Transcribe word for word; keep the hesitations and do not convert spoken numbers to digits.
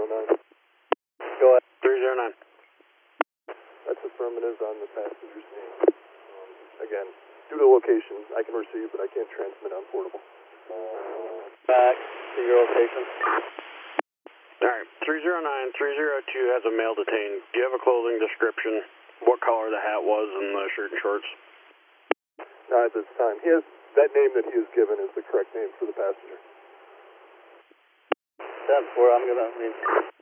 zero nine. Go ahead. three zero nine. That's affirmative on the passenger's name. Um, again, due to location, I can receive, but I can't transmit on portable. Back to your location. Alright, three zero nine, three zero two has a male detained. Do you have a clothing description? What color the hat was and the shirt and shorts? Not at this time. He has, that name that he has given is the correct name for the passenger. That's where I'm going to, I mean,